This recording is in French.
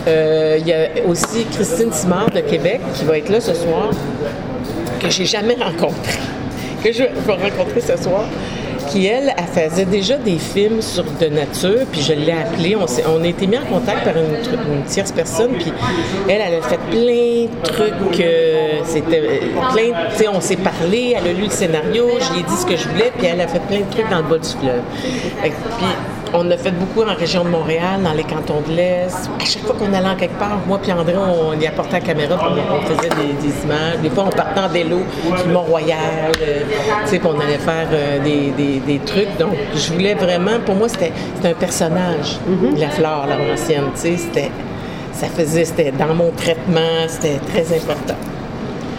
Il y a aussi Christine Simard de Québec qui va être là ce soir, que j'ai jamais rencontrée, que je vais rencontrer ce soir, qui, elle faisait déjà des films de nature, puis je l'ai appelée. On a été mis en contact par une tierce personne, puis elle a fait plein de trucs. C'était plein, tu sais, on s'est parlé, elle a lu le scénario, je lui ai dit ce que je voulais, puis elle a fait plein de trucs dans le bas du fleuve. Puis on a fait beaucoup en région de Montréal, dans les cantons de l'Est. À chaque fois qu'on allait en quelque part, moi puis André, on y apportait la caméra, puis on faisait des images. Des fois, on partait en vélo sur le Mont-Royal, tu sais, puis on allait faire des trucs. Donc, je voulais vraiment, pour moi, c'était un personnage, la Flore Laurentienne, tu sais, c'était dans mon traitement, c'était très important.